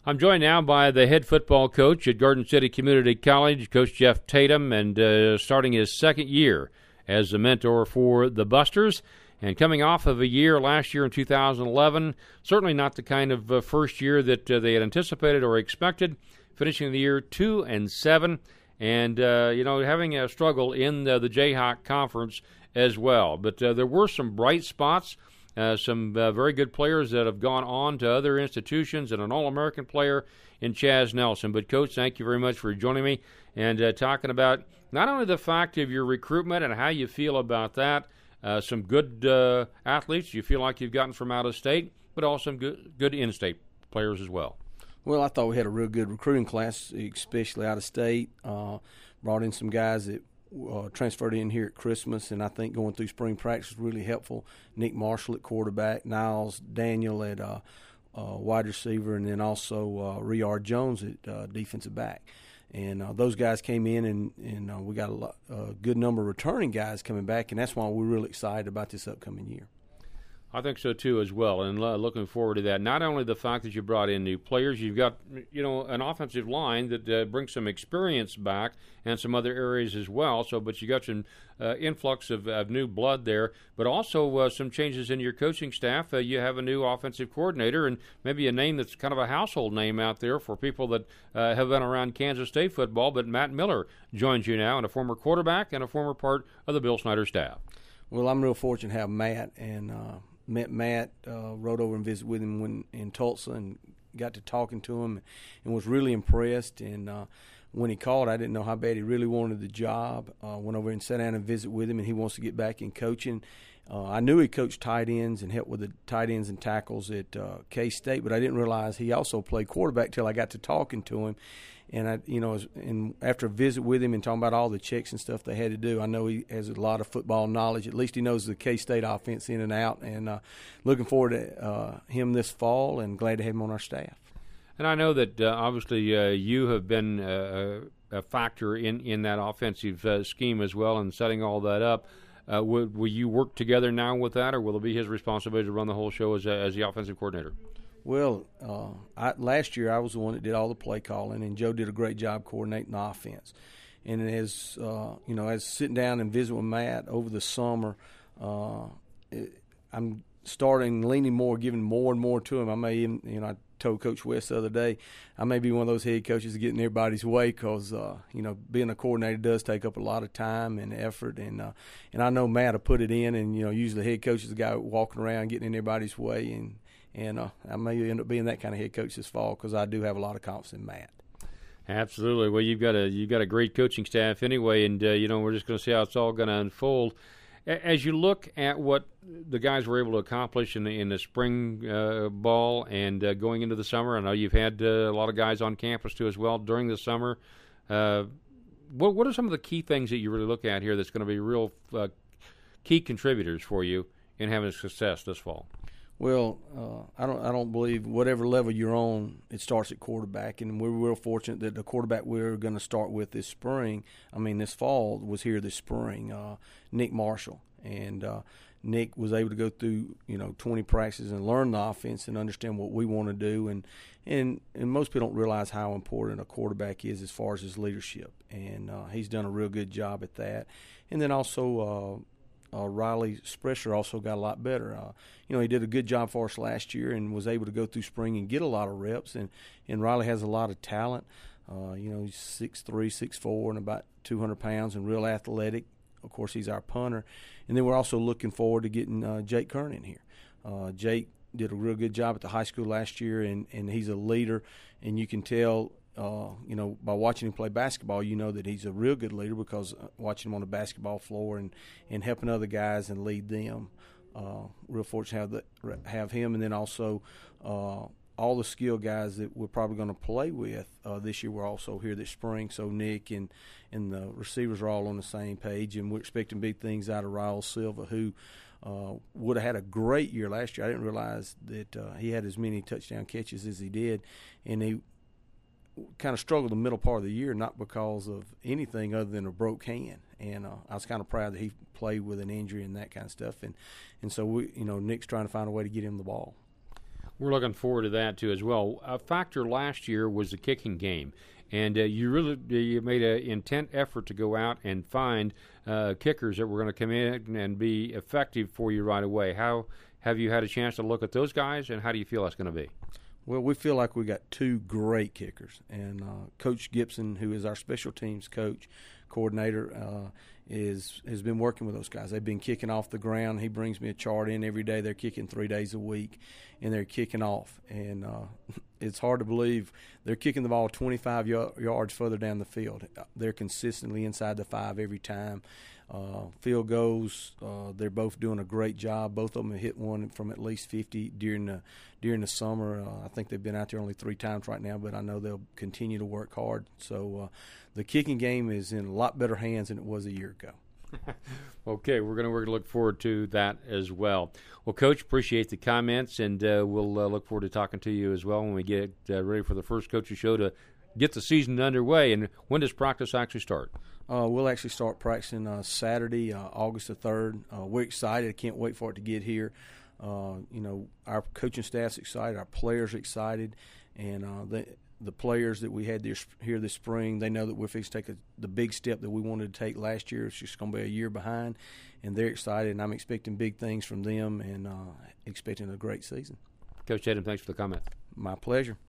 I'm joined now by the head football coach at Garden City Community College, Coach Jeff Tatum, and starting his second year as a mentor for the Busters. And coming off of a year last year in 2011, certainly not the kind of first year that they had anticipated or expected, finishing the year 2-7, and having a struggle in the Jayhawk Conference as well. But there were some bright spots. Some very good players that have gone on to other institutions, and an All-American player in Chaz Nelson. But, Coach, thank you very much for joining me and talking about not only the fact of your recruitment and how you feel about that, some good athletes you feel like you've gotten from out of state, but also some good in-state players as well. Well, I thought we had a real good recruiting class, especially out of state. Brought in some guys that transferred in here at Christmas, and I think going through spring practice was really helpful. Nick Marshall at quarterback, Niles Daniel at wide receiver, and then also Riyard Jones at defensive back. And those guys came in, and we got a good number of returning guys coming back, and that's why we're really excited about this upcoming year. I think so, too, as well, and looking forward to that. Not only the fact that you brought in new players, you've got, an offensive line that brings some experience back and some other areas as well. But you got some influx of new blood there, but also some changes in your coaching staff. You have a new offensive coordinator and maybe a name that's kind of a household name out there for people that have been around Kansas State football. But Matt Miller joins you now, and a former quarterback and a former part of the Bill Snyder staff. Well, I'm real fortunate to have Matt, and met Matt, rode over and visited with him in Tulsa, and got to talking to him and was really impressed. And when he called, I didn't know how bad he really wanted the job. Went over and sat down and visited with him, and he wants to get back in coaching. I knew he coached tight ends and helped with the tight ends and tackles at K-State, but I didn't realize he also played quarterback till I got to talking to him. And after a visit with him and talking about all the checks and stuff they had to do, I know he has a lot of football knowledge. At least he knows the K-State offense in and out. And looking forward to him this fall, and glad to have him on our staff. And I know that obviously you have been a factor in that offensive scheme as well, and setting all that up. Will you work together now with that, or will it be his responsibility to run the whole show as the offensive coordinator? Well, last year I was the one that did all the play calling, and Joe did a great job coordinating the offense. And as sitting down and visiting with Matt over the summer, I'm leaning more, giving more and more to him. I may even, I told Coach West the other day, I may be one of those head coaches that get in everybody's way, because being a coordinator does take up a lot of time and effort, and I know Matt will put it in, and usually the head coach is the guy walking around getting in everybody's way, and I may end up being that kind of head coach this fall, because I do have a lot of confidence in Matt. Absolutely. Well, you've got a great coaching staff anyway, and we're just going to see how it's all going to unfold. As you look at what the guys were able to accomplish in the spring ball and going into the summer, I know you've had a lot of guys on campus too as well during the summer. What are some of the key things that you really look at here that's going to be real key contributors for you in having success this fall? Well, I don't believe whatever level you're on, it starts at quarterback, and we're real fortunate that the quarterback we're going to start with this fall was here this spring, Nick Marshall, and Nick was able to go through 20 practices and learn the offense and understand what we want to do, and most people don't realize how important a quarterback is as far as his leadership, and he's done a real good job at that, and then also. Riley Spresher also got a lot better. He did a good job for us last year and was able to go through spring and get a lot of reps. And Riley has a lot of talent. He's 6'3", 6'4", and about 200 pounds and real athletic. Of course, he's our punter. And then we're also looking forward to getting Jake Kern in here. Jake did a real good job at the high school last year, and he's a leader. And you can tell – by watching him play basketball, that he's a real good leader, because watching him on the basketball floor and helping other guys and lead them. Real fortunate to have him, and then also all the skill guys that we're probably going to play with this year were also here this spring. So Nick and the receivers are all on the same page, and we're expecting big things out of Raul Silva, who would have had a great year last year. I didn't realize that he had as many touchdown catches as he did, and he kind of struggled the middle part of the year, not because of anything other than a broke hand. And I was kind of proud that he played with an injury and that kind of stuff. And so Nick's trying to find a way to get him the ball. We're looking forward to that too as well. A factor last year was the kicking game, and you made an intent effort to go out and find kickers that were going to come in and be effective for you right away. How have you had a chance to look at those guys, and how do you feel that's going to be? Well, we feel like we got two great kickers, and Coach Gibson, who is our special teams coordinator, has been working with those guys. They've been kicking off the ground. He brings me a chart in every day. They're kicking 3 days a week, and they're kicking off. And it's hard to believe they're kicking the ball 25 yards further down the field. They're consistently inside the 5 every time. Field goals, they're both doing a great job. Both of them have hit one from at least 50 during the summer. I think they've been out there only 3 times right now, but I know they'll continue to work hard. So the kicking game is in a lot better hands than it was a year ago. Okay, we're going to look forward to that as well. Well, Coach, appreciate the comments, and we'll look forward to talking to you as well when we get ready for the first Coaches Show to get the season underway. And when does practice actually start? We'll actually start practicing Saturday, August the 3rd. We're excited. I can't wait for it to get here. Our coaching staff's excited. Our players are excited. And the players that we had here this spring, they know that we're fixing to take the big step that we wanted to take last year. It's just going to be a year behind. And they're excited, and I'm expecting big things from them and expecting a great season. Coach Tatum, thanks for the comment. My pleasure.